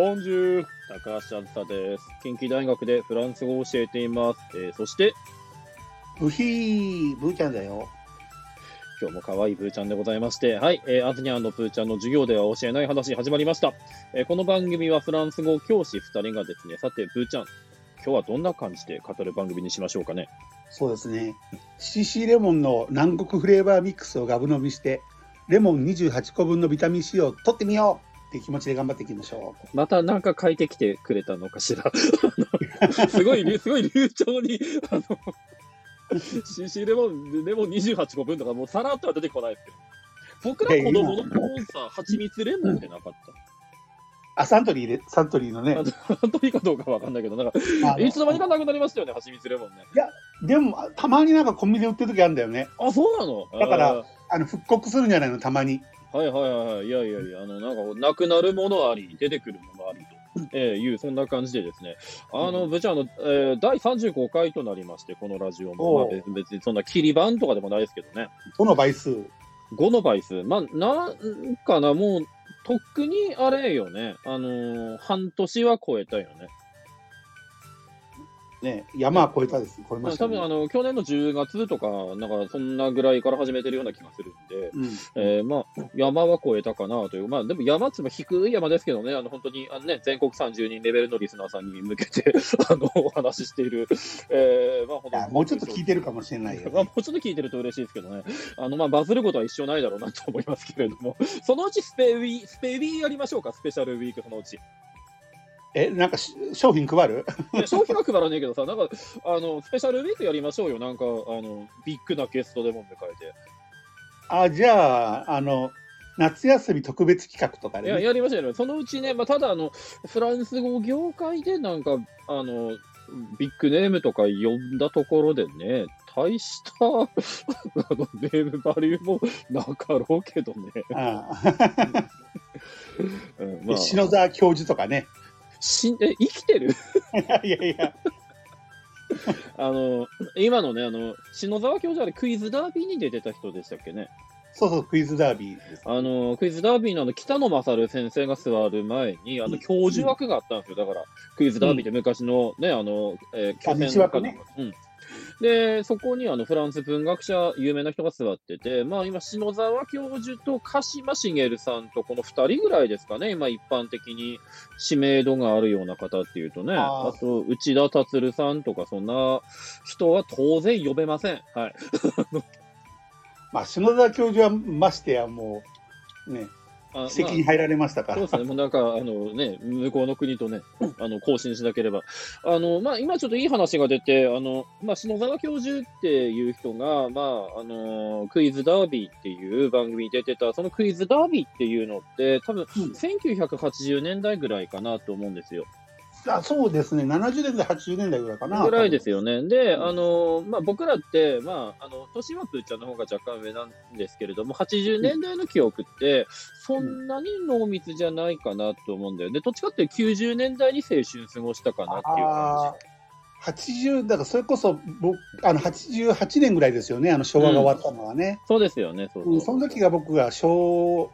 ボンジュール、高橋あずさです。近畿大学でフランス語を教えています。そして、 ブヒー、ブーちゃんだよ。 今日も可愛いブーちゃんでございまして、はい、アズニャンのブーちゃんの授業では教えない話始まりました。この番組はフランス語教師2人がですね、さて、ブーちゃん、今日はどんな感じで語る番組にしましょうかね。 そうですね。CC レモンの南国フレーバーミックスをガブ飲みして、レモン28個分のビタミン C を取ってみようっていう気持ちで頑張っていきましょまたなんか書いてきてくれたのかしら。すごい流暢に、CC レモン28個分とかもうさらっとは出てこないですけど。僕ら子供の頃さ、蜂蜜レモンってなかった、 サントリーのね。 サントリーかどうかわかんないけど、なんか、いつの間にかなくなりましたよね、蜂蜜レモンね。 いや、でも、たまになんかコンビニで売ってる時あるんだよね。 あ、そうなの？ だから、復刻するんじゃないの、たまに。 はいはいはい。いや、なんか、なくなるものあり、出てくるものありと、いう、そんな感じでですね。部長、第35回となりまして、このラジオも、まあ、別にそんな切り番とかでもないですけどね。 5の倍数。 5の倍数。まあ、なんかな、もう、とっくにあれよね。半年は超えたよね。 ね、山は越えたです。超えましたね。 多分去年の10月とか、なんかそんなぐらいから始めてるような気がするんで、まあ、山は越えたかなという、まあ、でも山って低い山ですけどね、本当にね、全国30人レベルのリスナーさんに向けてお話ししている、まあ、 もうちょっと聞いてるかもしれないよ、ね。 まあ、もうちょっと聞いてると嬉しいですけどね、まあ、バズることは一生ないだろうなと思いますけれども、そのうちスペウィーやりましょうか、スペシャルウィーク、そのうち。 なんか商品配る？ 商品は配らねえけどさ、なんか、スペシャルウィークやりましょうよ。なんか、ビッグなゲストでも迎えて。 じゃあ、夏休み特別企画とかね。 やりましょうよ。そのうちね、まあ、ただ、フランス語業界でなんか、ビッグネームとか呼んだところでね、大したネームバリューもなかろうけどね。 まあ、篠沢教授とかね。 生きてる？ いや今のね、篠沢教授あれクイズダービーに出てた人でしたっけね。 そう、クイズダービーです、 ね。クイズダービーの北野勝先生が座る前に、教授枠があったんですよ。だから、クイズダービーって昔のね、 巨船の中で。 で、そこにフランス文学者、有名な人が座ってて、まあ今、篠沢教授と鹿島茂さんとこの2人ぐらいですかね、今一般的に知名度があるような方っていうとね、あと内田達さんとか、そんな人は当然呼べません。はい。 まあ、篠沢教授はましてやもう、ね、席に入られましたから。 そうですね。もうなんか、ね、向こうの国とね、交信しなければ。まあ、今ちょっといい話が出て、まあ、篠沢教授っていう人が、まあ、クイズダービーっていう番組に出てた、そのクイズダービーっていうのって、多分、1980年代ぐらいかなと思うんですよ。 そうですね。70年代、80年代ぐらいかな。 ぐらいですよね。で、まあ、僕らって、まあ、年はプーちゃんの方が若干上なんですけれども、80年代の記憶って、そんなに濃密じゃないかなと思うんだよね。どっちかっていうと90年代に青春過ごしたかなっていう感じ。だからそれこそ、88年ぐらいですよね。昭和が終わったのはね。 そうですよね。 その時が僕が小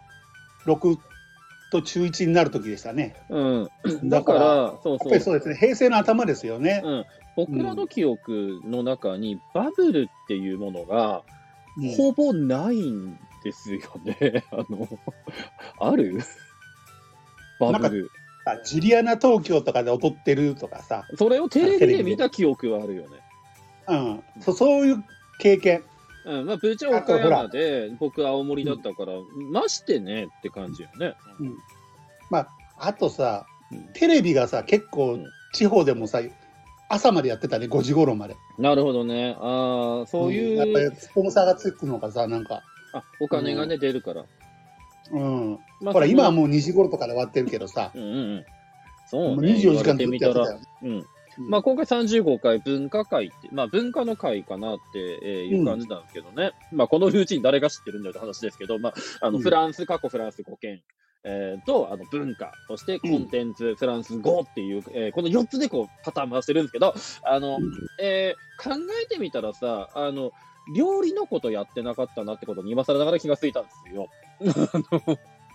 6と中1になる時でしたね。 だから、 やっぱりそうですね。平成の頭ですよね。 僕らの記憶の中にバブルっていうものがほぼないんですよね。ある？バブル。 ジュリアナ東京とかで踊ってるとかさ。 それをテレビで見た記憶はあるよね。 そういう経験。 まあ、ブーちゃん岡山で、僕青森だったから、ましてねって感じよね。 まあ、あとさ、テレビがさ、結構地方でもさ、朝までやってたね、5時頃まで。 なるほどね。そういう。 やっぱりスポンサーがつくのかさ、なんか。 お金がね、出るから。 ほら、今はもう2時頃とかで終わってるけどさ。 そうね。 24時間ずっとやってたよ。 まあ、今回35回文化会って、まあ、文化の会かなっていう感じなんですけどね。まあ、このルーチン誰が知ってるんだよって話ですけど、まあ、フランス、過去フランス語圏、と、文化、そしてコンテンツ、フランス語っていう、この4つでこう、パターン回してるんですけど、考えてみたらさ、料理のことやってなかったなってことに今更ながら気がついたんですよ。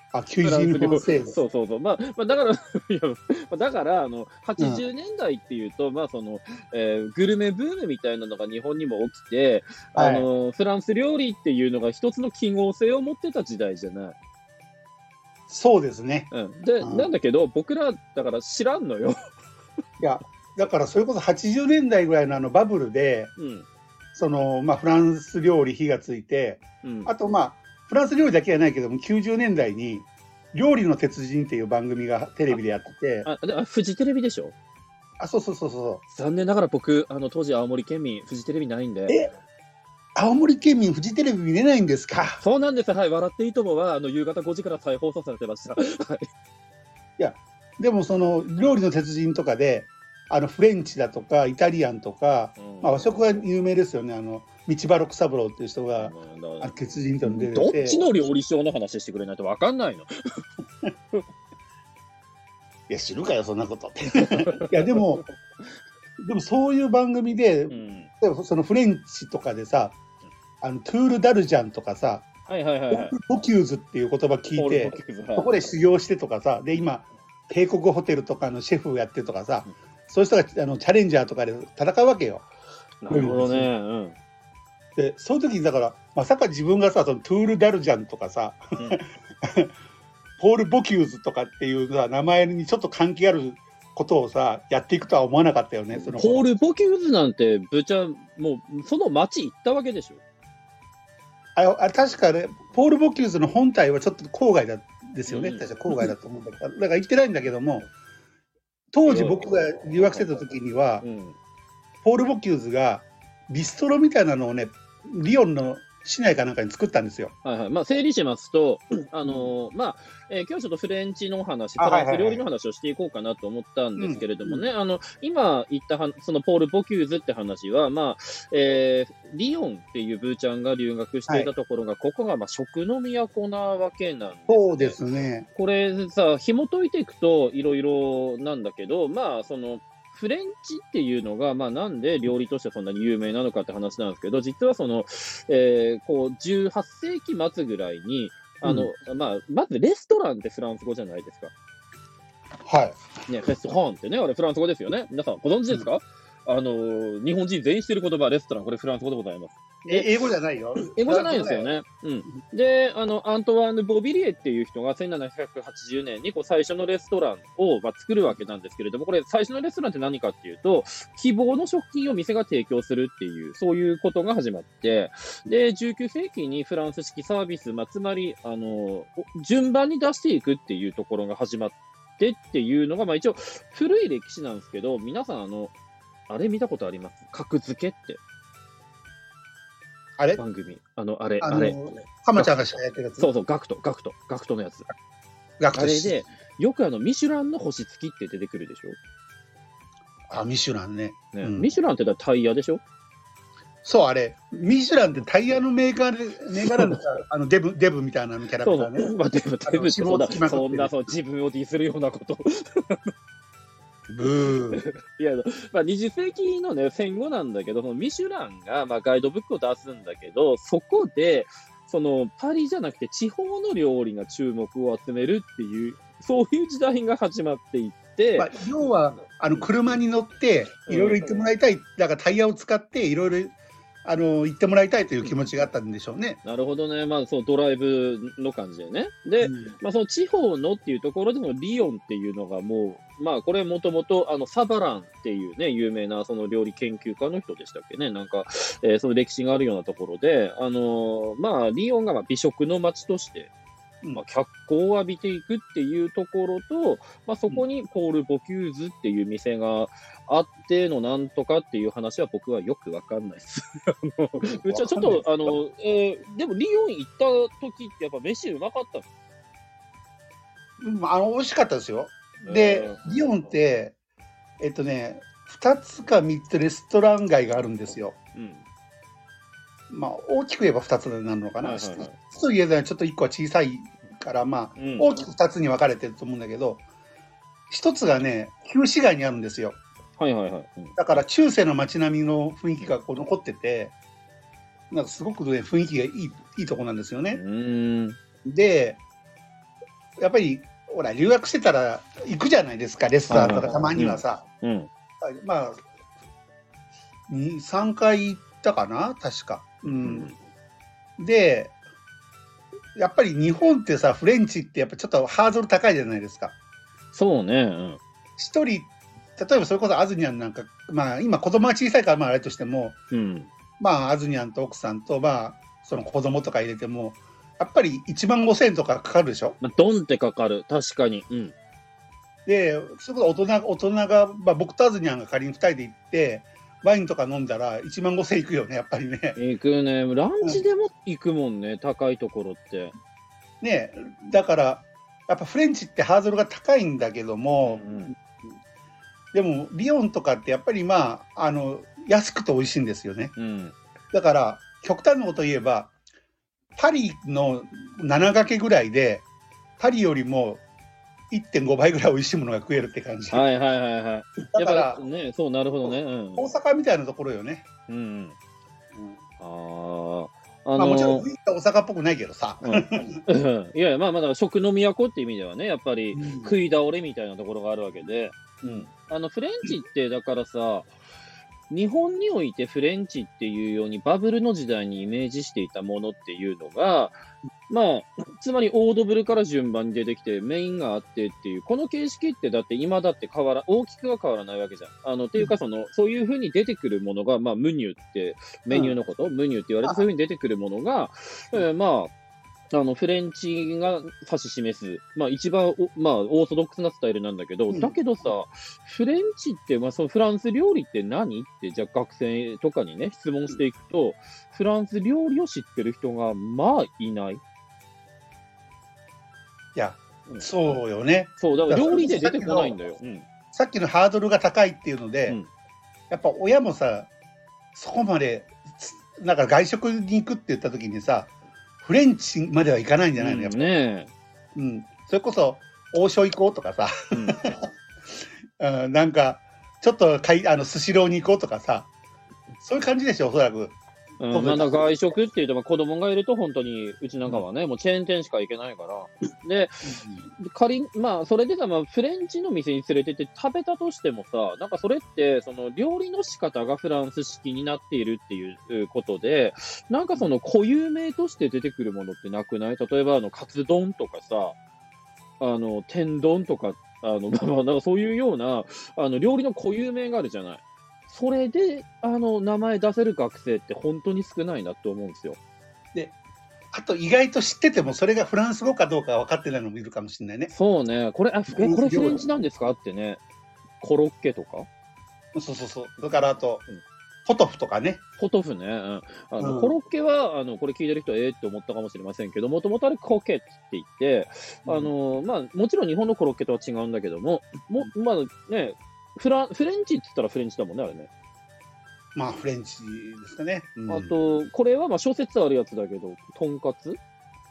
あ、求人フォン制度。 そうそうそう。まあ、だから、いや、だから、80年代っていうと、まあ、グルメブームみたいなのが日本にも起きて、 はい、 フランス料理っていうのが一つの記号性を持ってた時代じゃない。 そうですね。 うん。で、 うん、 なんだけど、僕ら、だから知らんのよ。 いや、だからそれこそ80年代ぐらいのバブルで、 うん。 フランス料理火がついて、 うん。 あとフランス料理だけじゃないけども、90年代に、料理の鉄人っていう番組がテレビでやってて、 フジテレビでしょ？ そうそうそうそ残念ながら僕、当時青森県民、フジテレビないんう。 で。 青森県民フジテレビ見れないんですか？ そうなんです。はい。笑っていいともは、夕方5時から再放送されてました。はい。 いや、でも料理の鉄人とかで、フレンチだとか、イタリアンとか、和食が有名ですよね。道場六三郎っていう人が、鉄人というの出てて。 どっちの料理賞の話してくれないと分かんないの。 いや、知るかよ、そんなことって。いや、でもそういう番組で、例えばそのフレンチとかでさ、トゥール・ダルジャンとかさ、 はいはいはいはい。 ボキューズっていう言葉聞いて、 はい、 そこで修行してとかさ、で、今、帝国ホテルとかのシェフをやってとかさ、そういう人がチャレンジャーとかで戦うわけよ。 なるほどね。うん。 で、そういう時にだから、まさか自分がさ、トゥール・ダルジャンとかさ、ポール・ボキューズとかっていうさ、名前にちょっと関係あることをさ、やっていくとは思わなかったよね。 ポール・ボキューズなんて、ぶちゃ、もう、その町行ったわけでしょ？ 確かね、ポール・ボキューズの本体はちょっと郊外ですよね。確か郊外だと思うんだけど、だから行ってないんだけども、当時僕が留学してた時には、ポール・ボキューズがビストロみたいなのをね、リヨンの市内かなんかに作ったんですよ。 はいはい。まあ、整理しますと、今日はちょっとフレンチの話、フランス料理の話をしていこうかなと思ったんですけれどもね、今言ったそのポール・ボキューズって話は、リヨンっていうブーちゃんが留学していたところが、ここが食の都なわけなんですね。 そうですね。 これさ、紐解いていくといろいろなんだけど、フレンチっていうのが、なんで料理としてそんなに有名なのかって話なんですけど、実は18世紀末ぐらいに、まずレストランってフランス語じゃないですか。 はい。 ね、レストランってね、あれフランス語ですよね。皆さんご存知ですか？日本人全員知ってる言葉、レストラン、これフランス語でございます。 英語じゃないよ。 英語じゃないんですよね。うん。で、アントワーヌ・ボビリエっていう人が1780年に最初のレストランを、作るわけなんですけれども、これ最初のレストランって何かっていうと、希望の食品を店が提供するっていう、そういうことが始まって、で、19世紀にフランス式サービス、つまり、順番に出していくっていうところが始まってっていうのが、一応古い歴史なんですけど、皆さんあれ見たことあります？格付けって。 あれ番組。 浜ちゃんがしかやってるやつ。 そうそう、ガクトのやつ。あれで、よくミシュランの星付きって出てくるでしょ？ミシュランね。 ミシュランってタイヤでしょ？ そう、あれ。ミシュランってタイヤのメーカーなんですか？デブみたいなキャラクターね。 デブってそんな自分をディスるようなこと。いや、20世紀のね、戦後なんだけど、ミシュランが、ガイドブックを出すんだけど、そこで、パリじゃなくて地方の料理が注目を集めるっていう、そういう時代が始まっていって。 要は、車に乗って、いろいろ行ってもらいたい。だからタイヤを使って、いろいろ、行ってもらいたいという気持ちがあったんでしょうね。 なるほどね。ドライブの感じでね。で、その地方のっていうところでもリヨンっていうのがもう、これもともとサバランっていうね、有名なその料理研究家の人でしたっけね。なんか、その歴史があるようなところで、リヨンが美食の街として、脚光を浴びていくっていうところと、そこにポール・ボキューズっていう店があってのなんとかっていう話は僕はよくわかんないです。うちはちょっと、でもリヨン行った時ってやっぱ飯うまかったの？美味しかったですよ。で、リヨンって、2つか3つレストラン街があるんですよ。大きく言えば2つになるのかな。1つと言えばちょっと1個は小さいから、大きく2つに分かれてると思うんだけど、1つがね、旧市街にあるんですよ。だから中世の街並みの雰囲気が残ってて、なんかすごくね、雰囲気がいいとこなんですよね。で、 やっぱりほら留学してたら行くじゃないですか、レストランとかたまにはさ、まあ3回行ったかな確か、でやっぱり日本ってさフレンチってやっぱちょっとハードル高いじゃないですか。 そうね、 一人例えばそれこそアズニャンなんか、まあ今子供が小さいからまああれとしても、まあアズニャンと奥さんとまあその子供とか入れてもやっぱり1万5,000円とかかかるでしょ。 ドンってかかる、確かに。 でそれこそ大人が、まあ、僕とアズニャンが仮に2人で行ってワインとか飲んだら1万5,000円いくよね、やっぱりね。 行くね、ランチでも行くもんね、高いところって。 ね、だからやっぱフレンチってハードルが高いんだけども、でもリヨンとかってやっぱりまあ安くて美味しいんですよね。だから極端なこと言えばパリの7掛けぐらいでパリよりも 1.5 倍ぐらい美味しいものが食えるって感じ。 はいはいはいはい。 だからね、そう、なるほどね。 大阪みたいなところよね。まあもちろん大阪っぽくないけどさ。 いやいや、まあまだ食の都って意味ではね、やっぱり食い倒れみたいなところがあるわけで、フレンチってだからさ、日本においてフレンチっていうようにバブルの時代にイメージしていたものっていうのが、まあ、つまりオードブルから順番に出てきてメインがあってっていう、この形式ってだって今だって大きくは変わらないわけじゃん。っていうかそういうふうに出てくるものが、まあ、ムニュってメニューのこと、ムニュって言われてそういうふうに出てくるものが、まあ、フレンチが指し示す、まあ一番まあオーソドックスなスタイルなんだけど、だけどさ、フレンチって、まあそのフランス料理って何って、じゃあ学生とかにね、質問していくと、フランス料理を知ってる人が、まあいない。 いや、そうよね。 そう、だから料理で出てこないんだよ。 さっきのハードルが高いっていうので、やっぱ親もさ、そこまで、なんか外食に行くって言った時にさ、フレンチまではいかないんじゃないの、やっぱね。 それこそ王将行こうとかさ、なんかちょっとスシローに行こうとかさ、そういう感じでしょ、おそらく。 まだ外食っていうと、子供がいると本当にうちなんかはね、もうチェーン店しか行けないから。で、まあそれでさ、まあフレンチの店に連れてって食べたとしてもさ、なんかそれってその料理の仕方がフランス式になっているっていうことで、なんかその固有名として出てくるものってなくない？例えばカツ丼とかさ、天丼とか、なんかそういうような料理の固有名があるじゃない。それで、名前出せる学生って本当に少ないなと思うんですよ。 で、あと意外と知ってても、それがフランス語かどうか分かってないのもいるかもしれないね。 そうね。これフレンチなんですかってね。コロッケとか。 そう。だからあと、ポトフとかね。 ポトフね。コロッケは、これ聞いてる人はって思ったかもしれませんけど、もともとあれコケって言って、まあ、もちろん日本のコロッケとは違うんだけども、まあね、フレンチって言ったらフレンチだもんね、あれね。 まあ、フレンチですかね。 あと、これはまあ諸説あるやつだけど、とんかつ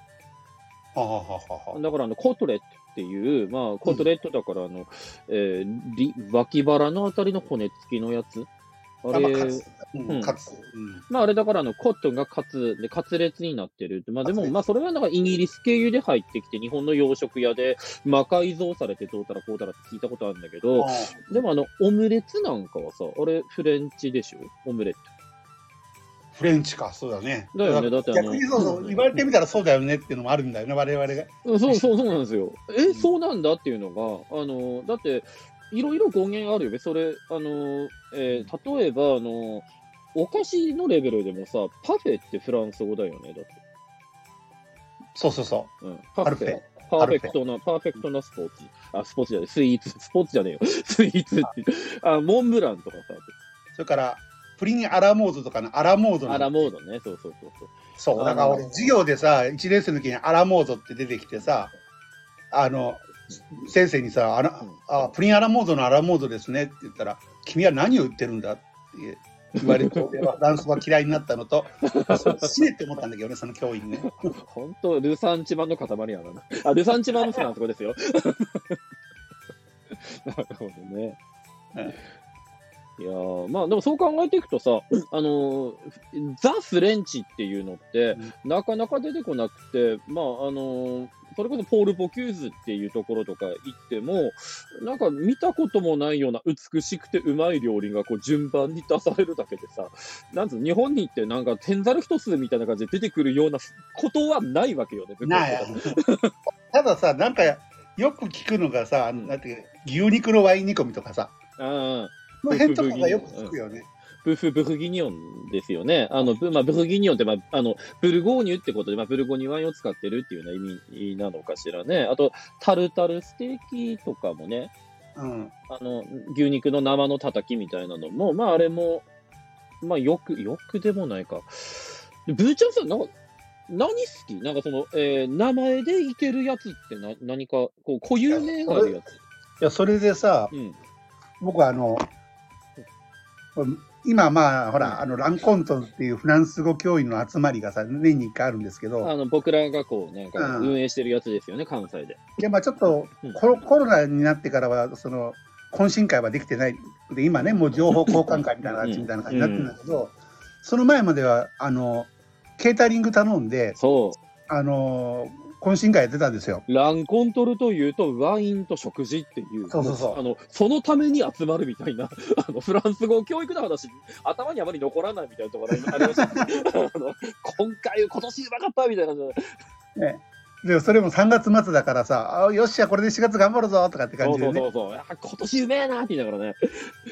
だからコトレットっていう、まあ、コトレットだから脇腹のあたりの骨付きのやつ。あれ、まあ、あれだからコットンがカツで、カツレツになってる。まあ、でも、まあ、それはなんかイギリス経由で入ってきて、日本の洋食屋で魔改造されてどうたらこうたらって聞いたことあるんだけど、でもオムレツなんかはさ、あれフレンチでしょ？オムレット。 フレンチか、そうだね。 だよね、だって逆にそう言われてみたらそうだよねっていうのもあるんだよね、我々が。 そうなんですよ。そうなんだっていうのが、だって、いろいろ語源あるよね。それ、例えば、お菓子のレベルでもさ、パフェってフランス語だよね、だって。 そう。 パフェ。パーフェクトなスポーツ。スポーツじゃねえ、スイーツ。スポーツじゃねえよ。スイーツって。モンブランとかさ。 それから、プリンアラモードとかのアラモード。 アラモードね、そう。 そう、だから俺、授業でさ、1年生の時にアラモードって出てきてさ、先生にさ、プリンアラモードのアラモードですねって言ったら、君は何を言ってるんだって言われて、フランスは嫌いになったのと、死ねって思ったんだけどね、その教員ね。 本当、ルサンチマンの塊やな。ルサンチマンのフランス語ですよ。なるほどね。いやまあでもそう考えていくとさ、ザ・フレンチっていうのって、なかなか出てこなくて、まあそれこそポール・ボキューズっていうところとか行っても、なんか見たこともないような美しくてうまい料理がこう順番に出されるだけでさ、なんつうの、日本に行ってなんか天ざる一つみたいな感じで出てくるようなことはないわけよね。 ない。たださ、なんかよく聞くのがさ、なんていう牛肉のワイン煮込みとかさ、この辺とかがよく聞くよね。 ブルギニョンですよね。ブルギニョンって、ブルゴーニュってことで、ブルゴーニュワインを使ってるっていうような意味なのかしらね。あと、タルタルステーキとかもね、牛肉の生のたたきみたいなのも、あれも、よくでもないか。ブーちゃんさん、何好きなんかその、名前でいけるやつって何か、こう、固有名があるやつ。 いや、それでさ、僕は今ほら、ランコントンっていうフランス語教員の集まりがさ、年に1回あるんですけど。 僕らがこう、なんか運営してるやつですよね、関西で。 いや、ちょっと、コロナになってからは、懇親会はできてない。で、今ね、もう情報交換会みたいな感じになってるんだけど、その前までは、ケータリング頼んで、懇親会やってたんですよ。 ランコントルというと、ワインと食事っていう、そのために集まるみたいな、フランス語教育の話、頭にあまり残らないみたいなところがありましたね。今年うまかったみたいな。 ね、でそれも3月末だからさ、よっしゃ、これで4月頑張るぞとかって感じでね。 今年うめえなって言いながらね。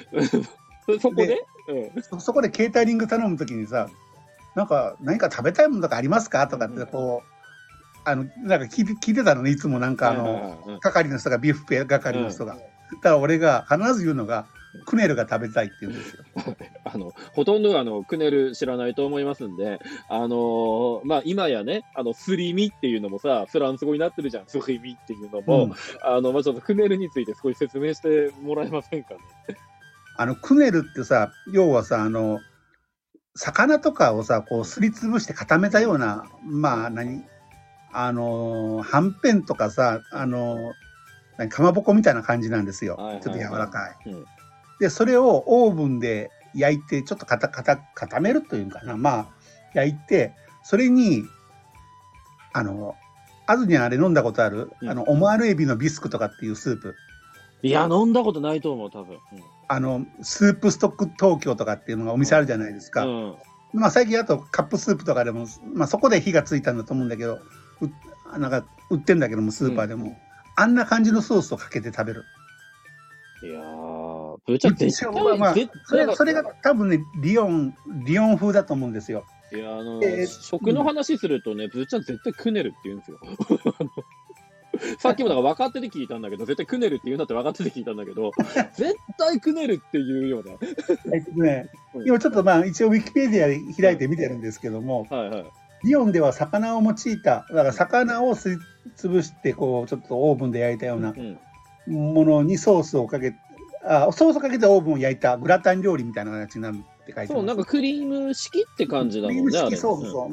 そこでケータリング頼むときにさ、なんか何か食べたいものとかありますかとかってこう、なんか聞いてたのね、いつもなんか係の人が、ビュッフェ係の人が。だから俺が必ず言うのが、クネルが食べたいって言うんですよ。 ほとんどクネル知らないと思いますんで、今やね、すり身っていうのもさ、フランス語になってるじゃん、すり身っていうのも、ちょっとクネルについて少し説明してもらえませんかね。 クネルってさ、要はさ、魚とかをさ、こうすりつぶして固めたような、はんぺんとかさ、かまぼこみたいな感じなんですよ。ちょっと柔らかい。で、それをオーブンで焼いて、ちょっと固めるというかな、焼いて、それに、あずにあれ飲んだことある、オマールエビのビスクとかっていうスープ。 いや、飲んだことないと思う、多分。 スープストック東京とかっていうのがお店あるじゃないですか。最近あとカップスープとかでも、そこで火がついたんだと思うんだけど、なんか売ってんだけども、スーパーでも、あんな感じのソースをかけて食べる。 いやー、ぶっちゃけそれが多分ね、リオン風だと思うんですよ。 いや、食の話するとね、ぶっちゃけ絶対クネルって言うんですよ。さっきも分かってて聞いたんだけど、絶対クネルって言うんだって分かってて聞いたんだけど、絶対クネルって言うよね。 今ちょっと一応ウィキペディアで開いて見てるんですけども、リヨンでは魚を用いた、だから魚をすりつぶしてこうちょっとオーブンで焼いたようなものにソースをかけてオーブンを焼いたグラタン料理みたいな形になるって書いてます。 そう、なんかクリーム式って感じだもんね。 クリーム式、そう。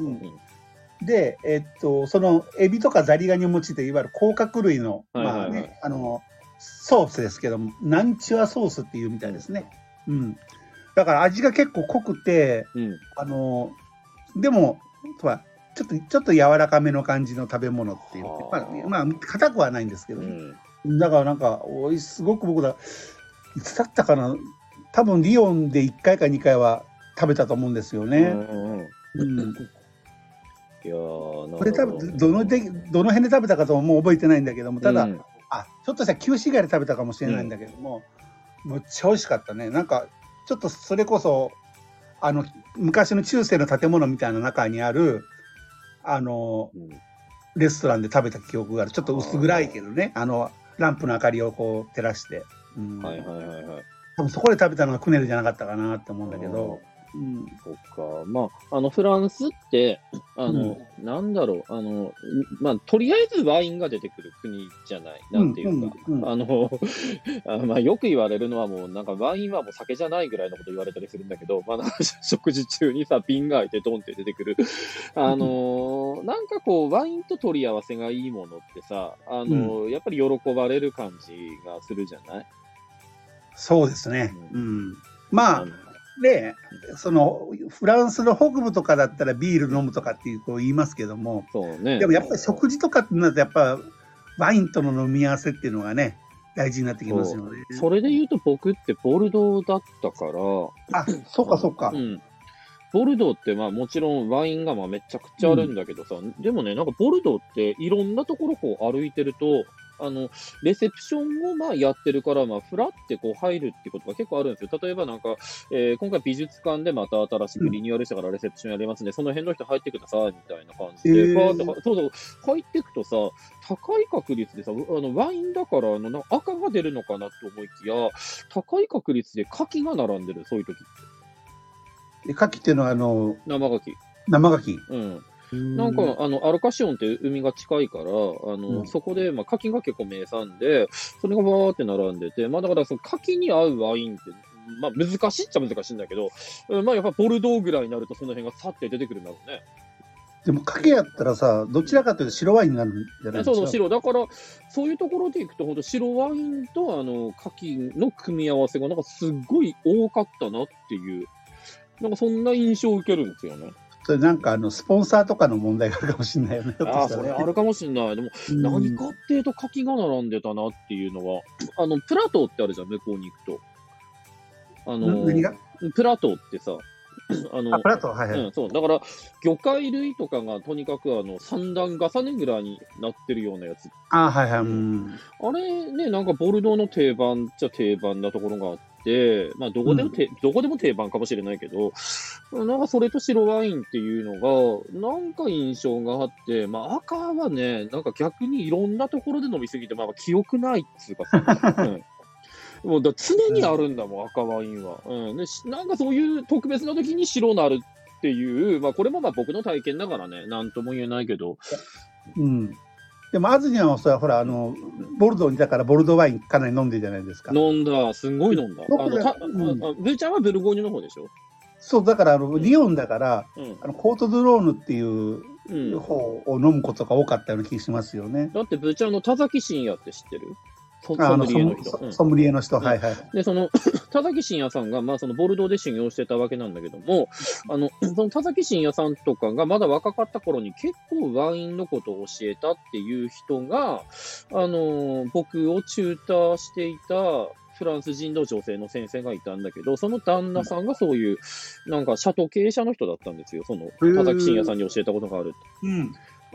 で、そのエビとかザリガニを用いていわゆる甲殻類のソースですけども、ナンチュアソースっていうみたいですね。だから味が結構濃くて、でもちょっと柔らかめの感じの食べ物っていう、硬くはないんですけど、だからなんかすごく僕いつだったかな、多分リヨンで1回か2回は食べたと思うんですよね。 いやこれ多分どの辺で食べたかともう覚えてないんだけども、ただ、ちょっとした旧市街で食べたかもしれないんだけども、むっちゃ美味しかったね。なんかちょっとそれこそ昔の中世の建物みたいな中にあるレストランで食べた記憶がある。ちょっと薄暗いけどね、ランプの明かりをこう照らして、多分そこで食べたのがクネルじゃなかったかなって思うんだけど。 そっか。フランスって、なんだろう、とりあえずワインが出てくる国じゃない、なんていうか、よく言われるのはもう、なんかワインはもう酒じゃないぐらいのこと言われたりするんだけど、食事中にさ、瓶が開いてドンって出てくる。なんかこう、ワインと取り合わせがいいものってさ、やっぱり喜ばれる感じがするじゃない？ そうですね。 で、そのフランスの北部とかだったらビール飲むとかっていうこう言いますけども、 そうね。 でもやっぱり食事とかってなるとやっぱワインとの飲み合わせっていうのがね大事になってきますよね。 それで言うと僕ってボルドーだったから。 あ、そうかそうか。 うん。ボルドーってまあもちろんワインがまあめちゃくちゃあるんだけどさ、でもね、なんかボルドーっていろんなところこう歩いてると、レセプションをまあやってるから、まあ、フラってこう入るってことが結構あるんですよ。例えばなんか、今回美術館でまた新しくリニューアルしてからレセプションやりますんで、その辺の人入ってください、みたいな感じで、そうそう、入っていくとさ、高い確率でさ、ワインだから、なんか赤が出るのかなって思いきや、高い確率で牡蠣が並んでる、そういう時って。 牡蠣っていうのは生牡蠣。 生牡蠣。 うん。なんか、アルカシオンって海が近いから、そこで、まあ、牡蠣が結構名産で、それがバーって並んでて、まあ、だから、その牡蠣に合うワインって、まあ、難しいっちゃ難しいんだけど、まあ、やっぱボルドーぐらいになると、その辺がさって出てくるんだろうね。 でも、牡蠣やったらさ、どちらかというと白ワインになるんじゃないですか。 そうそう、白。だから、そういうところでいくと、本当白ワインと、牡蠣の組み合わせが、なんかすっごい多かったなっていう、なんかそんな印象を受けるんですよね。 それなんかスポンサーとかの問題があるかもしれないよね。 ああ、それあるかもしれない。でも、何かっていうと牡蠣が並んでたなっていうのは、プラトーってあるじゃん、向こうに行くと。 何がプラトーってさ、 プラトー、はいはい。 そう。だから、魚介類とかがとにかく三段重ねぐらいになってるようなやつ。 あはいはい。 あれね、なんかボルドーの定番っちゃ定番なところがあって、まあどこでも定番かもしれないけど、なんかそれと白ワインっていうのが、なんか印象があって、まあ赤はね、なんか逆にいろんなところで飲みすぎて、まあ記憶ないっつうかさ、もうだ常にあるんだもん、赤ワインは。で。なんかそういう特別な時に白なるっていう、まあこれもまあ僕の体験だからね、なんとも言えないけど。 でも、アズニャンはそれはほら、ボルドーにだからボルドーワインかなり飲んでるじゃないですか。 飲んだ、すんごい飲んだ。ブーちゃんはブルゴーニュの方でしょ？ そう、だからリヨンだから、コート・ドゥ・ローヌっていう方を飲むことが多かったような気がしますよね。 だってブーちゃんの田崎真也って知ってる？ソムリエの人。 ソムリエの人、はいはい。 で、その、田崎真也さんが、まあ、その、ボルドーで修行してたわけなんだけども、その田崎真也さんとかがまだ若かった頃に結構ワインのことを教えたっていう人が、僕をチューターしていたフランス人の女性の先生がいたんだけど、その旦那さんがそういう、なんか、シャト経営者の人だったんですよ。その、田崎真也さんに教えたことがあるって。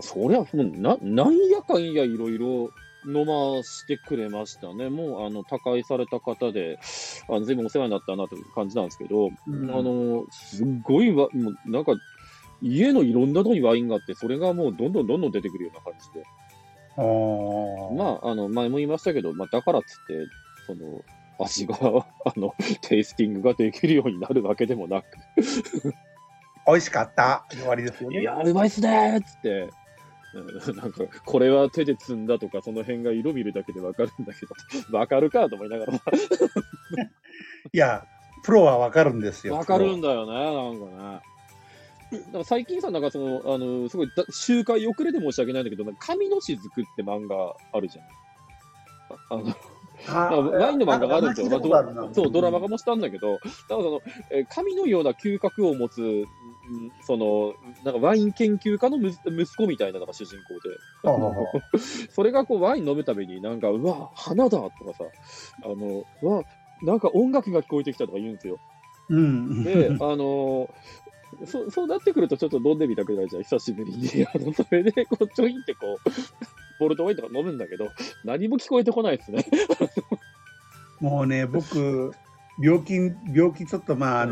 そりゃ、もう、なんやかんやいろいろ、飲ましてくれましたね。もう、他界された方で、随分お世話になったなという感じなんですけど、すっごいもう、なんか、家のいろんなとこにワインがあって、それがもうどんどん出てくるような感じで。まあ、前も言いましたけど、まあ、だからっつって、その、味が、テイスティングができるようになるわけでもなく。 美味しかった。終わりですよね。 いや、うまいっすねーっつって。なんか、これは手で摘んだとか、その辺が色見るだけでわかるんだけど、わかるかと思いながら。いや、プロはわかるんですよ。 わかるんだよね、なんかね。だから最近さ、なんかその、すごい周回遅れで申し訳ないんだけど、神の雫って漫画あるじゃん。ワインの漫画があるんですよ。そう、ドラマ化もしたんだけど、だからその、神のような嗅覚を持つ、その、なんかワイン研究家の息子みたいなのが主人公で、それがこうワイン飲むためになんか、うわ、花だとかさ、なんか音楽が聞こえてきたとか言うんですよ。で、そうなってくるとちょっと飲んでみたくなるじゃん、久しぶりに。それで、こう、ちょいってこう、ボルトワインとか飲むんだけど、何も聞こえてこないですね。 もうね、僕、病気ちょっとまあ、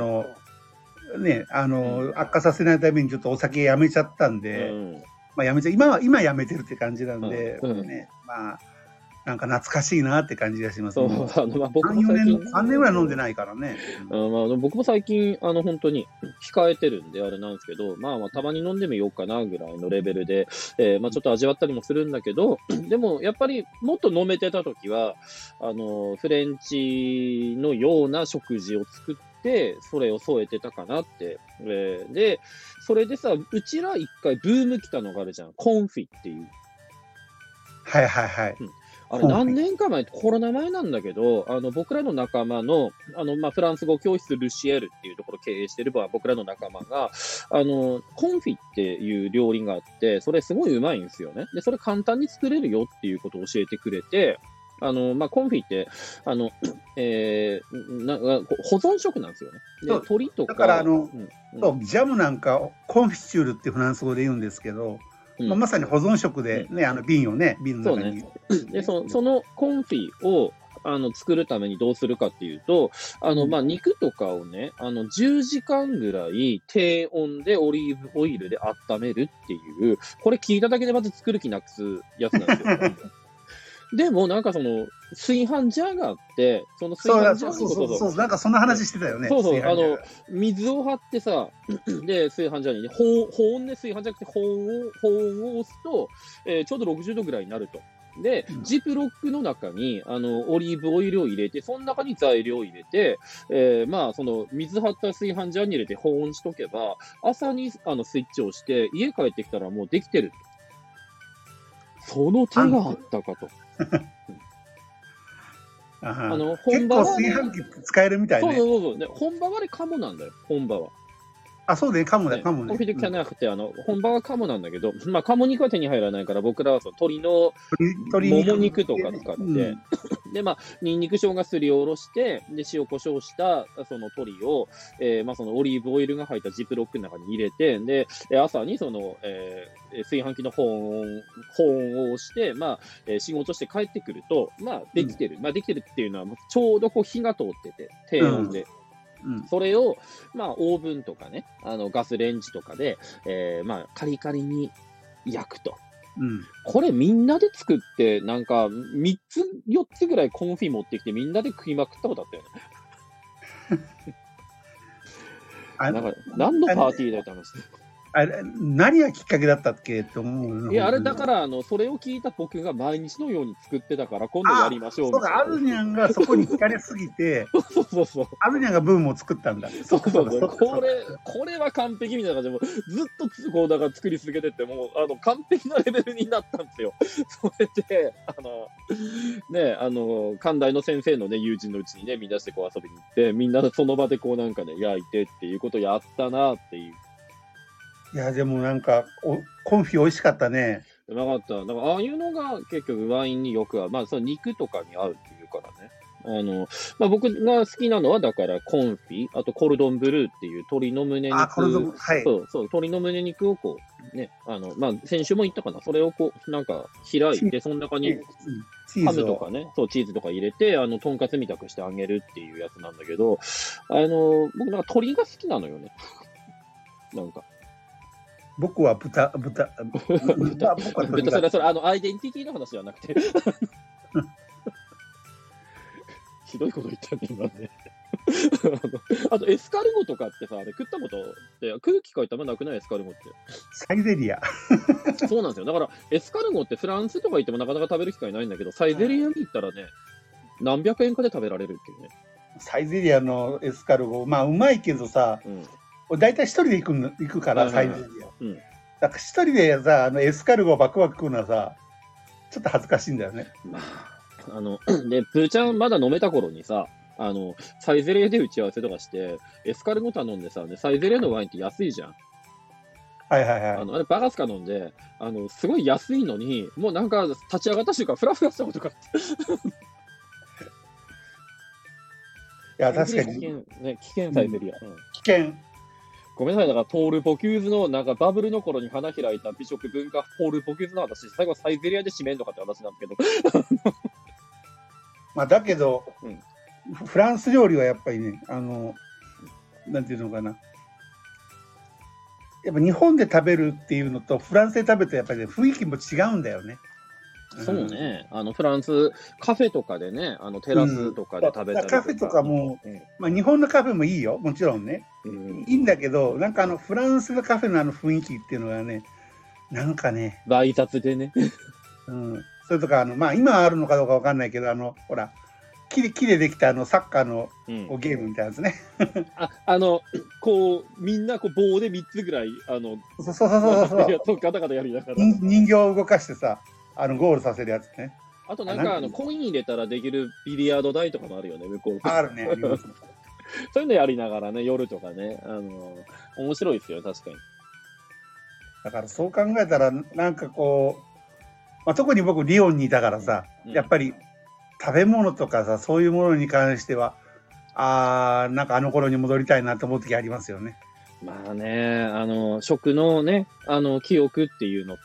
悪化させないためにちょっとお酒やめちゃったんで、まあ今やめてるって感じなんで、ね、まあ、なんか懐かしいなって感じがしますね。僕も最近3年ぐらい飲んでないからね。 僕も最近、本当に控えてるんで、あれなんですけど、まあ、たまに飲んでみようかなぐらいのレベルで、まあ、ちょっと味わったりもするんだけど、でも、やっぱり、もっと飲めてた時は、フレンチのような食事を作って、それを添えてたかなって。で、それでさ、うちら一回ブーム来たのがあるじゃん。コンフィっていう。 はいはいはい。 あれ何年か前、コロナ前なんだけど、僕らの仲間の、フランス語教室ルシエルっていうところを経営してる僕らの仲間が、コンフィっていう料理があって、それすごいうまいんですよね。で、それ簡単に作れるよっていうことを教えてくれて、コンフィって、保存食なんですよね。で、鶏とか。 だからジャムなんか、コンフィチュールってフランス語で言うんですけど、まさに保存食でね、瓶の中に。 で、そのコンフィを、作るためにどうするかっていうと、肉とかをね、10時間ぐらい低温でオリーブオイルで温めるっていう、これ聞いただけでまず作る気なくすやつなんですよ。でも、なんか炊飯ジャーがあって、その炊飯ジャーのことそう、なんかそんな話してたよね。 そう、水を張ってさ、で、炊飯ジャーに、保温で炊飯じゃなくて保温を押すと、ちょうど60度ぐらいになると。で、ジップロックの中に、オリーブオイルを入れて、その中に材料を入れて、水張った炊飯ジャーに入れて保温しとけば、朝に、スイッチをして、家帰ってきたらもうできてる。その手があったかと。 結構炊飯器使えるみたいね。 そう。本場は鴨なんだよ、本場は。 あ、そうね、鴨ね。 コンフィでじゃなくて、本場は鴨なんだけど、鴨肉は手に入らないから、僕らは鶏のもも肉とか使って、で、ニンニク生姜すりおろして、で、塩コショウしたその鶏を、そのオリーブオイルが入ったジップロックの中に入れて、で、朝に炊飯器の保温を押して、仕事して帰ってくると、できてる。できてるっていうのは、ちょうど火が通ってて、低温で。それを、オーブンとかね、ガスレンジとかで、カリカリに焼くと。これみんなで作って、なんか、3つ、4つぐらいコンフィ持ってきて、みんなで食いまくったことあったよね。なんか、何のパーティーだよって話。 あれ、何がきっかけだったっけと思う。 いや、あれだから、それを聞いた僕が毎日のように作ってたから、今度やりましょうみたいな。 アルニャンがそこに惹かれすぎて、 そう。 アルニャンがブームを作ったんだ。 そう。これは完璧みたいな感じで、ずっとだから作り続けてて、もう、完璧なレベルになったんですよ。それで、寛大の先生のね、友人のうちにね、みんなして遊びに行って、みんなその場でなんかね、焼いてっていうことをやったなっていう。 いや、でもなんか、コンフィ美味しかったね。 うまかった。だから、ああいうのが結局ワインによく合う。その肉とかに合うっていうからね。僕が好きなのは、だから、コンフィ、あとコルドンブルーっていう鶏の胸肉。そう、鶏の胸肉をね、先週も言ったかな。それをなんか、開いて、その中に、ハムとかね、チーズとか入れて、とんかつみたくしてあげるっていうやつなんだけど、僕なんか鶏が好きなのよね。なんか。 僕は豚。 それアイデンティティの話じゃなくて。ひどいこと言ったね、今ね。あと、エスカルゴとかってさ、あれ食ったことって食う機会たまなくない？エスカルゴって。 サイゼリア。 そうなんですよ。だから、エスカルゴってフランスとか行ってもなかなか食べる機会ないんだけど、サイゼリアに行ったらね、何百円かで食べられるっていうね。 サイゼリアのエスカルゴ、うまいけどさ、大体一人で行くから、サイゼリア。だから一人でさ、エスカルゴをバクバク食うのはさ、ちょっと恥ずかしいんだよね。 で、プーちゃんまだ飲めた頃にさ、サイゼリアで打ち合わせとかして、エスカルゴ頼んでさ、サイゼリアのワインって安いじゃん。 あれバカスカ飲んで、すごい安いのに、もうなんか立ち上がった瞬間、フラフラしたことがあって。 いや、確かに。 危険サイゼリア。 危険。 ごめんなさい、だからポール・ボキューズのなんかバブルの頃に花開いた美食文化、ポール・ボキューズの話、最後サイゼリアで締めんのかって話なんですけど。 だけど、フランス料理はやっぱりね、なんていうのかな。やっぱ日本で食べるっていうのと、フランスで食べるとやっぱりね、雰囲気も違うんだよね。 そうね。フランス、カフェとかでね、テラスとかで食べたりとか。 カフェとかも、日本のカフェもいいよ、もちろんね。いいんだけど、なんかフランスのカフェの雰囲気っていうのはね、なんかね。 バイ雑でね。 それとか、今あるのかどうかわかんないけど、ほら、木でできたサッカーのゲームみたいなやつね。 みんな棒で3つぐらい、 そう。 ガタガタやりながら。 人形を動かしてさ、ゴールさせるやつね。 あとなんか、コイン入れたらできるビリヤード台とかもあるよね、向こう。 あるね、あります。 そういうのやりながらね、夜とかね、面白いですよ、確かに。 だからそう考えたら、なんかこう、まあ、特に僕、リオンにいたからさ、やっぱり食べ物とかさ、そういうものに関しては、なんかあの頃に戻りたいなと思う時ありますよね。 まあね、食のね、記憶っていうのって、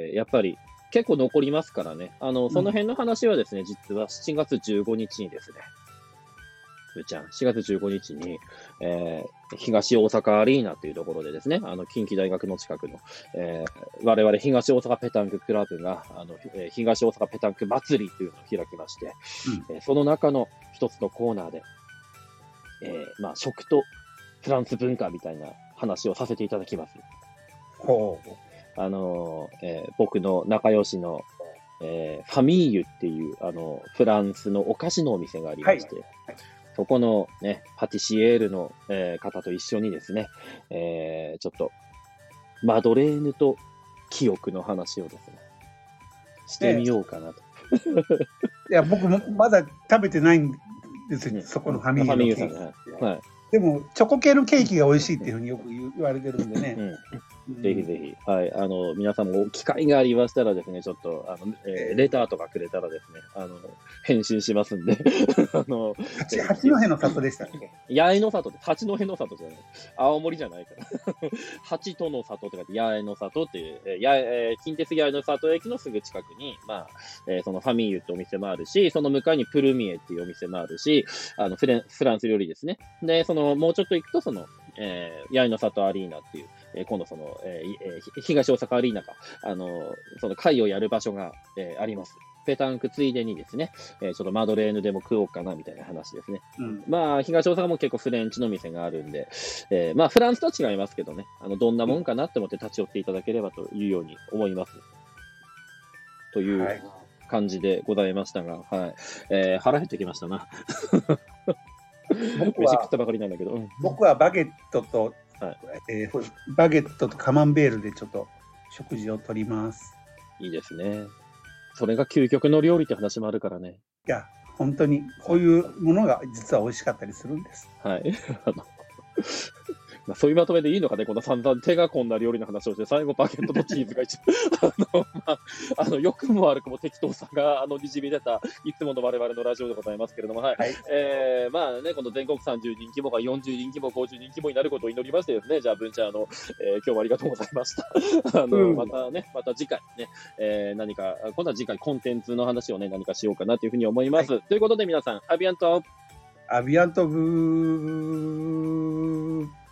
やっぱり結構残りますからね。その辺の話はですね、実は7月15日にですね、4月15日に、東大阪アリーナっていうところでですね、近畿大学の近くの、我々東大阪ペタンククラブが、東大阪ペタンク祭りっていうのを開きまして、その中の一つのコーナーで、まあ、食とフランス文化みたいな話をさせていただきます。 ほう。 僕の仲良しの、ファミーユっていう、フランスのお菓子のお店がありまして、そこのね、パティシエールの、方と一緒にですね、ちょっと、マドレーヌと記憶の話をですね、してみようかなと。 いや、僕もまだ食べてないんですよ、そこのファミリーのケーキ。はい。でも、チョコ系のケーキが美味しいっていうふうによく言われてるんでね。 ぜひぜひ、はい、皆さんも機会がありましたらですね、ちょっと、レターとかくれたらですね、返信しますんで。 八戸の里でしたっけ？ 八重の里って、八戸の里じゃない。青森じゃないから。八戸の里って書いて、八重の里っていう、近鉄八重の里駅のすぐ近くに、まあ、そのファミーユってお店もあるし、その向かいにプルミエっていうお店もあるし、フランス料理ですね。で、もうちょっと行くと、八重の里アリーナっていう、今度東大阪アリーナか、その会をやる場所が、あります。ペタンクついでにですね、ちょっとマドレーヌでも食おうかなみたいな話ですね。まあ、東大阪も結構フレンチの店があるんで、まあ、フランスとは違いますけどね、どんなもんかなって思って立ち寄っていただければというように思います。という感じでございましたが、はい。腹減ってきましたな。飯食ったばかりなんだけど。 僕はバゲットと、バゲットとカマンベールでちょっと食事をとります。 いいですね。それが究極の料理って話もあるからね。 いや、本当にこういうものが実は美味しかったりするんです。 はい。まあ、そういうまとめでいいのかね、この散々手が込んだ料理の話をして、最後バゲットとチーズが一番、良くも悪くも適当さが、にじみ出た、いつもの我々のラジオでございますけれども、はい。まあね、この全国30人規模が40人規模、50人規模になることを祈りましてですね、じゃあ、文ちゃん、今日はありがとうございました。また次回ね、何か、今度は次回コンテンツの話をね、何かしようかなというふうに思います。ということで皆さん、アビアントブー